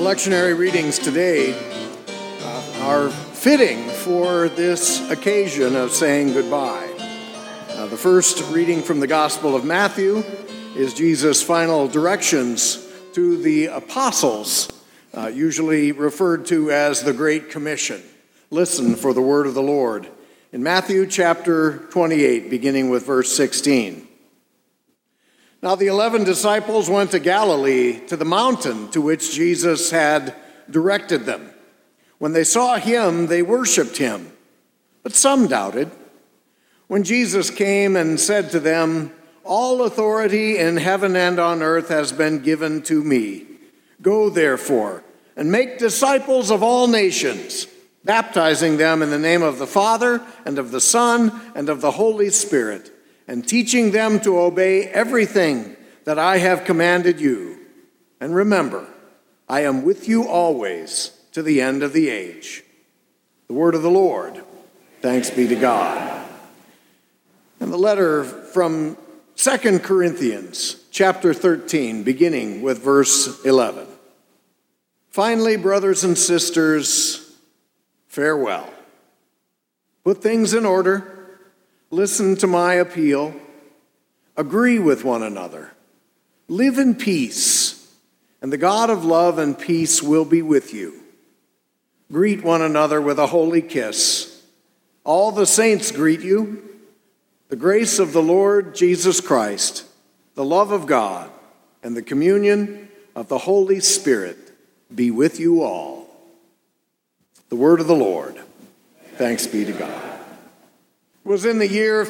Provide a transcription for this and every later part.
lectionary readings today are fitting for this occasion of saying goodbye. The first reading from the Gospel of Matthew is Jesus' final directions to the apostles, usually referred to as the Great Commission. Listen for the word of the Lord. In Matthew chapter 28, beginning with verse 16. Now the 11 disciples went to Galilee, to the mountain to which Jesus had directed them. When they saw him, they worshipped him, but some doubted. When Jesus came and said to them, "All authority in heaven and on earth has been given to me. Go therefore and make disciples of all nations, baptizing them in the name of the Father and of the Son and of the Holy Spirit, and teaching them to obey everything that I have commanded you. And remember, I am with you always to the end of the age." The word of the Lord. Thanks be to God. And the letter from 2 Corinthians chapter 13, beginning with verse 11. Finally, brothers and sisters, farewell. Put things in order. Listen to my appeal. Agree with one another. Live in peace, and the God of love and peace will be with you. Greet one another with a holy kiss. All the saints greet you. The grace of the Lord Jesus Christ, the love of God, and the communion of the Holy Spirit be with you all. The word of the Lord. Thanks be to God. It was in the year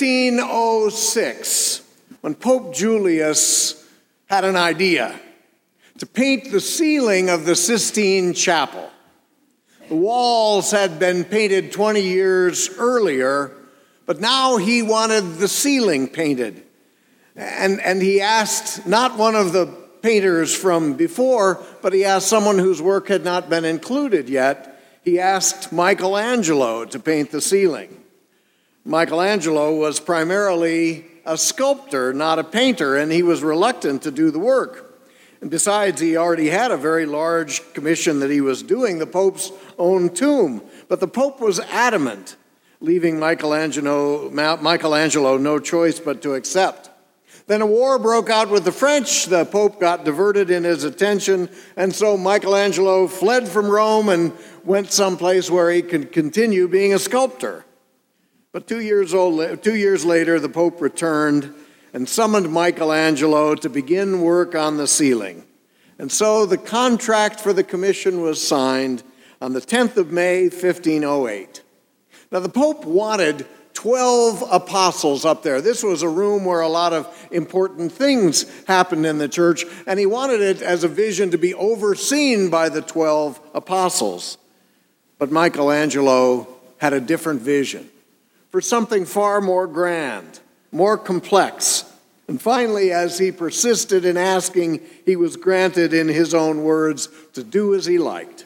1506 when Pope Julius had an idea to paint the ceiling of the Sistine Chapel. The walls had been painted 20 years earlier, but now he wanted the ceiling painted. And he asked not one of the painters from before, but he asked someone whose work had not been included yet. He asked Michelangelo to paint the ceiling. Michelangelo was primarily a sculptor, not a painter, and he was reluctant to do the work. And besides, he already had a very large commission that he was doing, the Pope's own tomb. But the Pope was adamant, leaving Michelangelo no choice but to accept. Then a war broke out with the French. The Pope got diverted in his attention, and so Michelangelo fled from Rome and went someplace where he could continue being a sculptor. But 2 years later, the Pope returned and summoned Michelangelo to begin work on the ceiling. And so the contract for the commission was signed on the 10th of May, 1508. Now, the Pope wanted 12 apostles up there. This was a room where a lot of important things happened in the church, and he wanted it as a vision to be overseen by the 12 apostles. But Michelangelo had a different vision for something far more grand, more complex. And finally, as he persisted in asking, he was granted, in his own words, to do as he liked.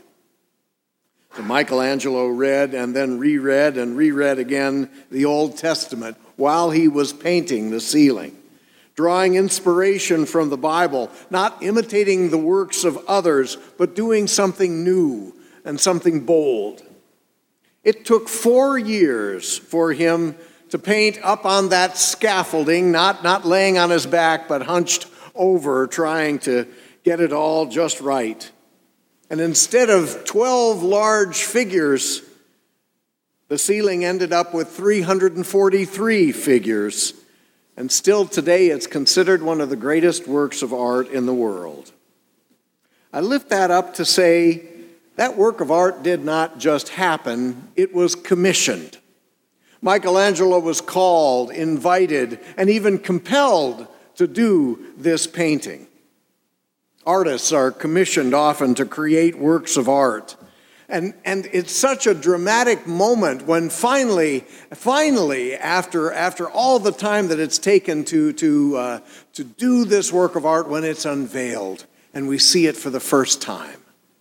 So Michelangelo read and then reread and reread again the Old Testament while he was painting the ceiling, drawing inspiration from the Bible, not imitating the works of others, but doing something new and something bold. It took 4 years for him to paint up on that scaffolding, not laying on his back, but hunched over, trying to get it all just right. And instead of 12 large figures, the ceiling ended up with 343 figures. And still today, it's considered one of the greatest works of art in the world. I lift that up to say that work of art did not just happen, it was commissioned. Michelangelo was called, invited, and even compelled to do this painting. Artists are commissioned often to create works of art. And it's such a dramatic moment when finally, after all the time that it's taken to do this work of art, when it's unveiled and we see it for the first time.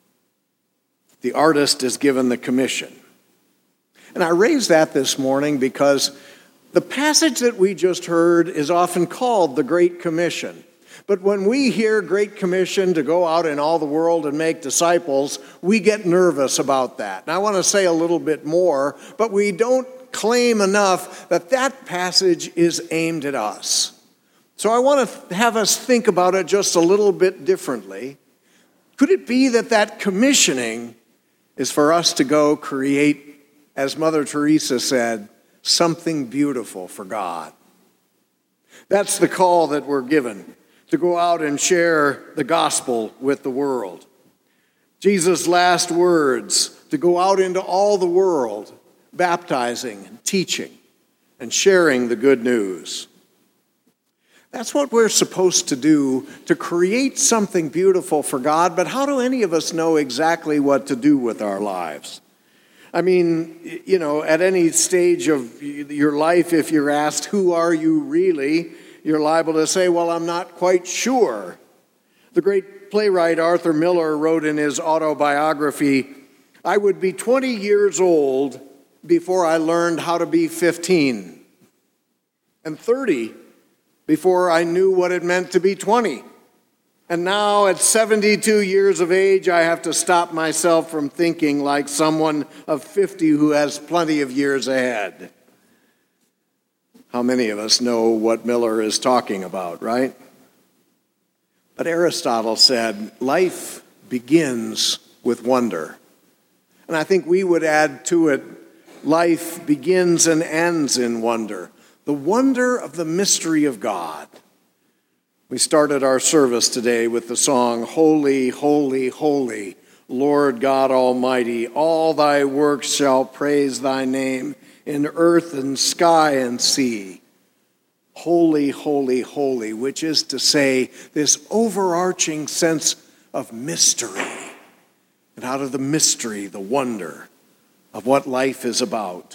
The artist is given the commission. And I raise that this morning because the passage that we just heard is often called the Great Commission. But when we hear Great Commission to go out in all the world and make disciples, we get nervous about that. And I want to say a little bit more, but we don't claim enough that that passage is aimed at us. So I want to have us think about it just a little bit differently. Could it be that that commissioning is for us to go create, as Mother Teresa said, something beautiful for God? That's the call that we're given, to go out and share the gospel with the world. Jesus' last words, to go out into all the world, baptizing and teaching and sharing the good news. That's what we're supposed to do, to create something beautiful for God, but how do any of us know exactly what to do with our lives? I mean, at any stage of your life, if you're asked, who are you really? You're liable to say, well, I'm not quite sure. The great playwright Arthur Miller wrote in his autobiography, I would be 20 years old before I learned how to be 15, and 30 before I knew what it meant to be 20. And now at 72 years of age, I have to stop myself from thinking like someone of 50 who has plenty of years ahead. How many of us know what Miller is talking about, right? But Aristotle said, life begins with wonder. And I think we would add to it, life begins and ends in wonder. The wonder of the mystery of God. We started our service today with the song, Holy, Holy, Holy, Lord God Almighty. All thy works shall praise thy name in earth and sky and sea. Holy, holy, holy, which is to say, this overarching sense of mystery. And out of the mystery, the wonder of what life is about.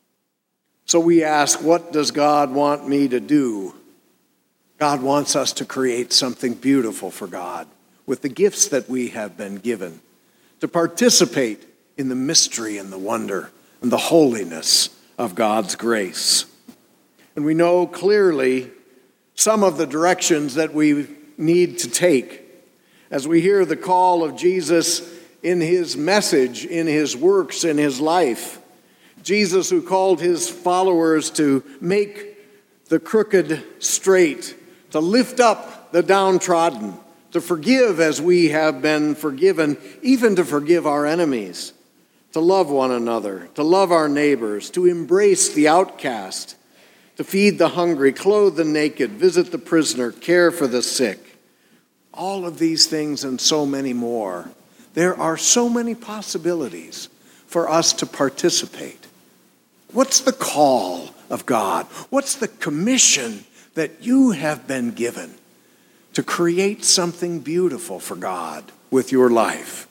So we ask, what does God want me to do? God wants us to create something beautiful for God with the gifts that we have been given, to participate in the mystery and the wonder and the holiness of God's grace. And we know clearly some of the directions that we need to take as we hear the call of Jesus in his message, in his works, in his life. Jesus, who called his followers to make the crooked straight, to lift up the downtrodden, to forgive as we have been forgiven, even to forgive our enemies, to love one another, to love our neighbors, to embrace the outcast, to feed the hungry, clothe the naked, visit the prisoner, care for the sick. All of these things and so many more. There are so many possibilities for us to participate. What's the call of God? What's the commission that you have been given to create something beautiful for God with your life?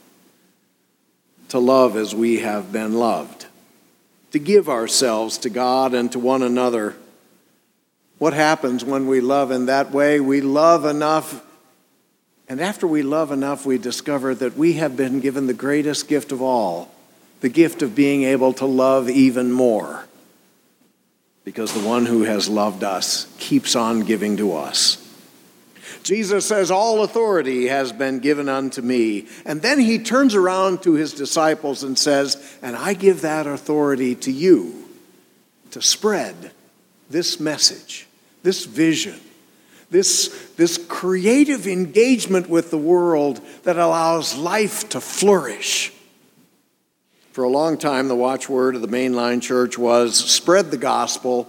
To love as we have been loved. To give ourselves to God and to one another. What happens when we love in that way? We love enough, and after we love enough, we discover that we have been given the greatest gift of all, the gift of being able to love even more. Because the one who has loved us keeps on giving to us. Jesus says, all authority has been given unto me. And then he turns around to his disciples and says, and I give that authority to you to spread this message, this vision, this creative engagement with the world that allows life to flourish. For a long time, the watchword of the mainline church was spread the gospel,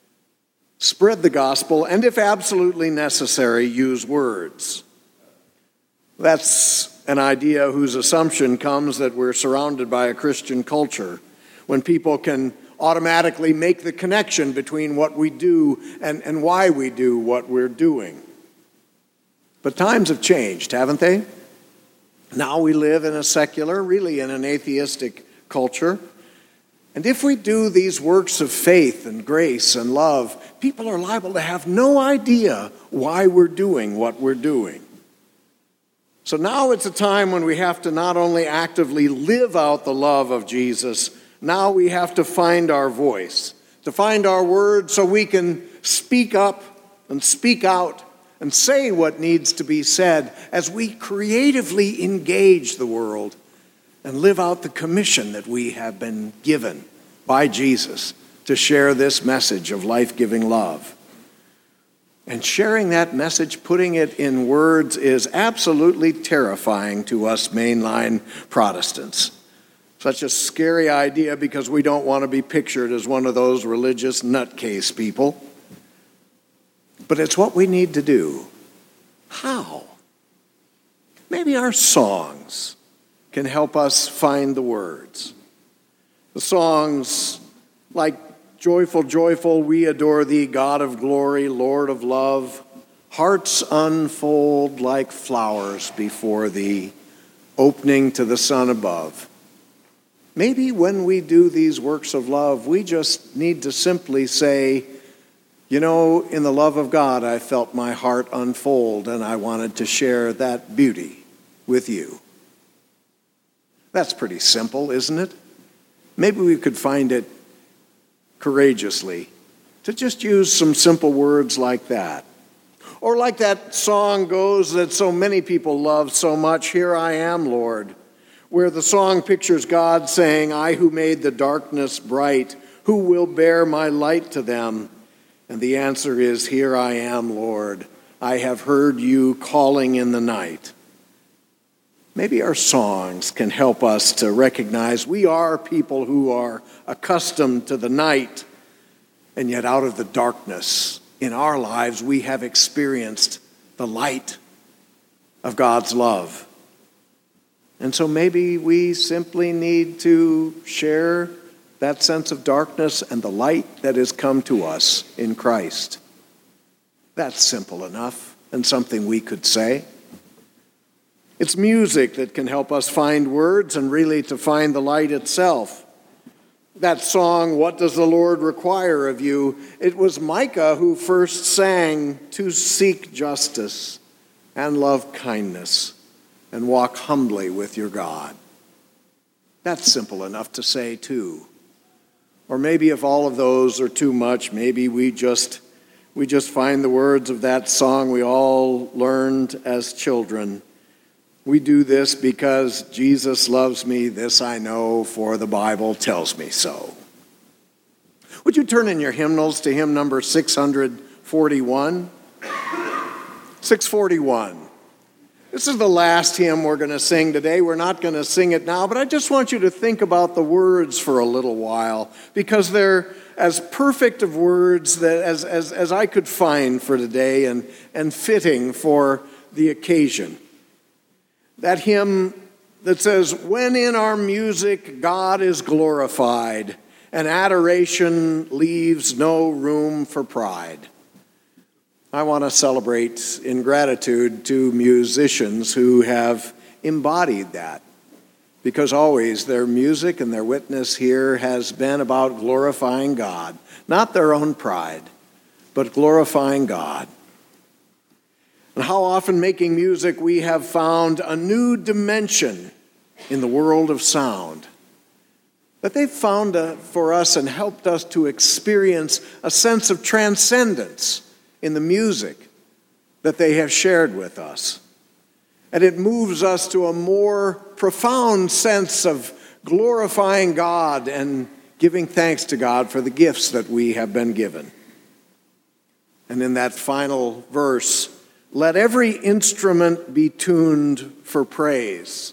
and if absolutely necessary, use words. That's an idea whose assumption comes that we're surrounded by a Christian culture when people can automatically make the connection between what we do and why we do what we're doing. But times have changed, haven't they? Now we live in a secular, really in an atheistic culture. And if we do these works of faith and grace and love, people are liable to have no idea why we're doing what we're doing. So now it's a time when we have to not only actively live out the love of Jesus, now we have to find our voice, to find our words so we can speak up and speak out and say what needs to be said as we creatively engage the world and live out the commission that we have been given by Jesus to share this message of life-giving love. And sharing that message, putting it in words, is absolutely terrifying to us mainline Protestants. Such a scary idea because we don't want to be pictured as one of those religious nutcase people. But it's what we need to do. How? Maybe our songs can help us find the words. The songs like Joyful, joyful, we adore thee, God of glory, Lord of love. Hearts unfold like flowers before thee, opening to the sun above. Maybe when we do these works of love, we just need to simply say, you know, in the love of God, I felt my heart unfold, and I wanted to share that beauty with you. That's pretty simple, isn't it? Maybe we could find it courageously to just use some simple words like that. Or like that song goes that so many people love so much, Here I Am, Lord, where the song pictures God saying, I who made the darkness bright, who will bear my light to them? And the answer is, Here I am, Lord, I have heard you calling in the night. Maybe our songs can help us to recognize we are people who are accustomed to the night, and yet out of the darkness in our lives we have experienced the light of God's love. And so maybe we simply need to share that sense of darkness and the light that has come to us in Christ. That's simple enough and something we could say. It's music that can help us find words and really to find the light itself. That song, What Does the Lord Require of You? It was Micah who first sang, to seek justice and love kindness and walk humbly with your God. That's simple enough to say too. Or maybe if all of those are too much, maybe we just find the words of that song we all learned as children. We do this because Jesus loves me, this I know, for the Bible tells me so. Would you turn in your hymnals to hymn number 641? 641. This is the last hymn we're going to sing today. We're not going to sing it now, but I just want you to think about the words for a little while, because they're as perfect of words that as I could find for today and fitting for the occasion. That hymn that says, when in our music God is glorified, and adoration leaves no room for pride. I want to celebrate in gratitude to musicians who have embodied that, because always their music and their witness here has been about glorifying God, not their own pride, but glorifying God. And how often making music we have found a new dimension in the world of sound. But they've found for us and helped us to experience a sense of transcendence in the music that they have shared with us. And it moves us to a more profound sense of glorifying God and giving thanks to God for the gifts that we have been given. And in that final verse, let every instrument be tuned for praise.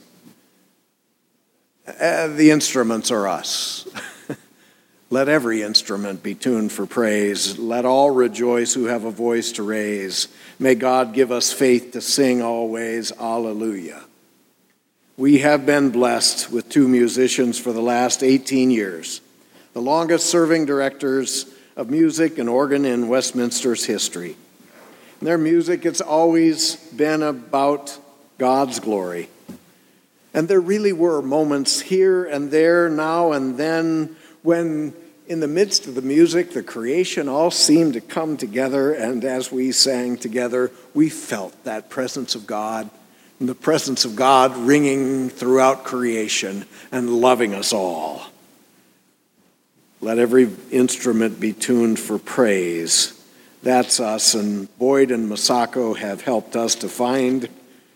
The instruments are us. Let every instrument be tuned for praise. Let all rejoice who have a voice to raise. May God give us faith to sing always. Alleluia. We have been blessed with two musicians for the last 18 years, the longest serving directors of music and organ in Westminster's history. In their music, it's always been about God's glory. And there really were moments here and there, now and then, when in the midst of the music, the creation all seemed to come together, and as we sang together, we felt that presence of God, and the presence of God ringing throughout creation and loving us all. Let every instrument be tuned for praise. That's us, and Boyd and Masako have helped us to find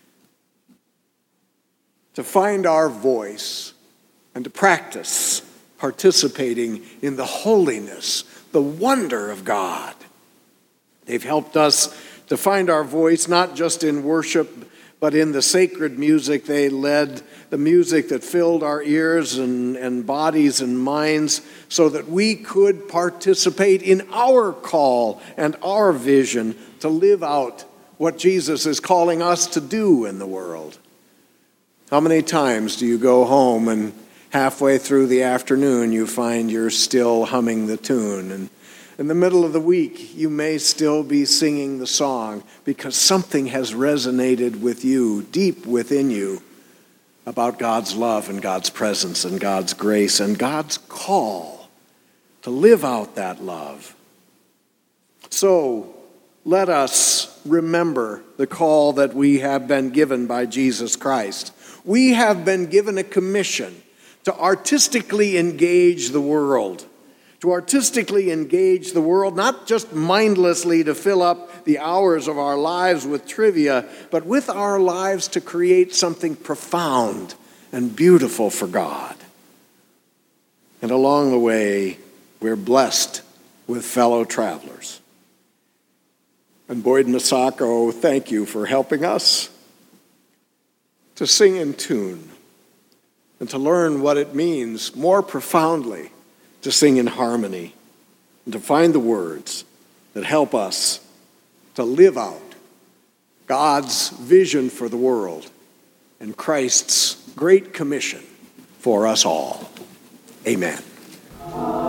our voice and to practice participating in the holiness, the wonder of God. They've helped us to find our voice not just in worship, but in the sacred music they led, the music that filled our ears and bodies and minds so that we could participate in our call and our vision to live out what Jesus is calling us to do in the world. How many times do you go home and halfway through the afternoon you find you're still humming the tune, and in the middle of the week you may still be singing the song because something has resonated with you, deep within you, about God's love and God's presence and God's grace and God's call to live out that love. So let us remember the call that we have been given by Jesus Christ. We have been given a commission to artistically engage the world. To artistically engage the world, not just mindlessly to fill up the hours of our lives with trivia, but with our lives to create something profound and beautiful for God. And along the way, we're blessed with fellow travelers. And Boyd and Masako, thank you for helping us to sing in tune and to learn what it means more profoundly to sing in harmony and to find the words that help us to live out God's vision for the world and Christ's great commission for us all. Amen.